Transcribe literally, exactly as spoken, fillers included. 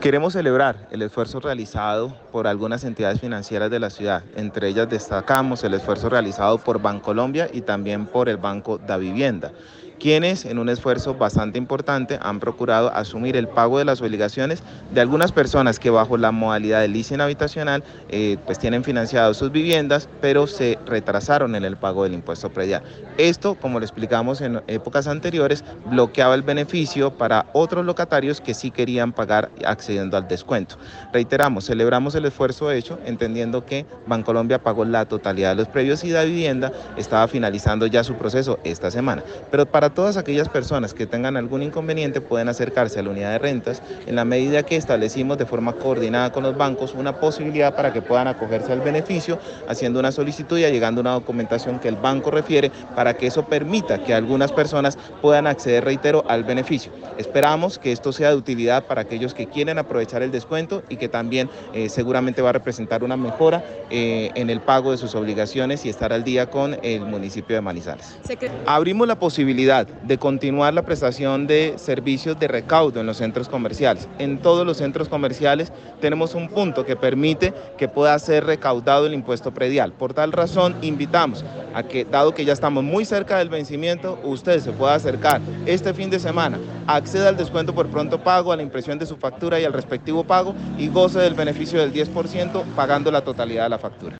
Queremos celebrar el esfuerzo realizado por algunas entidades financieras de la ciudad. Entre ellas destacamos el esfuerzo realizado por Bancolombia y también por el Banco Davivienda, quienes en un esfuerzo bastante importante han procurado asumir el pago de las obligaciones de algunas personas que bajo la modalidad de leasing habitacional eh, pues tienen financiado sus viviendas, pero se retrasaron en el pago del impuesto predial. Esto, como lo explicamos en épocas anteriores, bloqueaba el beneficio para otros locatarios que sí querían pagar accediendo al descuento. Reiteramos, celebramos el esfuerzo hecho, entendiendo que Bancolombia pagó la totalidad de los previos y Davivienda estaba finalizando ya su proceso esta semana. Pero para todas aquellas personas que tengan algún inconveniente pueden acercarse a la unidad de rentas en la medida que establecimos de forma coordinada con los bancos una posibilidad para que puedan acogerse al beneficio haciendo una solicitud y llegando una documentación que el banco refiere para que eso permita que algunas personas puedan acceder, reitero, al beneficio. Esperamos que esto sea de utilidad para aquellos que quieren aprovechar el descuento y que también eh, seguramente va a representar una mejora eh, en el pago de sus obligaciones y estar al día con el municipio de Manizales. Abrimos la posibilidad de continuar la prestación de servicios de recaudo en los centros comerciales. En todos los centros comerciales tenemos un punto que permite que pueda ser recaudado el impuesto predial. Por tal razón, invitamos a que, dado que ya estamos muy cerca del vencimiento, usted se pueda acercar este fin de semana, acceda al descuento por pronto pago, a la impresión de su factura y al respectivo pago y goce del beneficio del diez por ciento pagando la totalidad de la factura.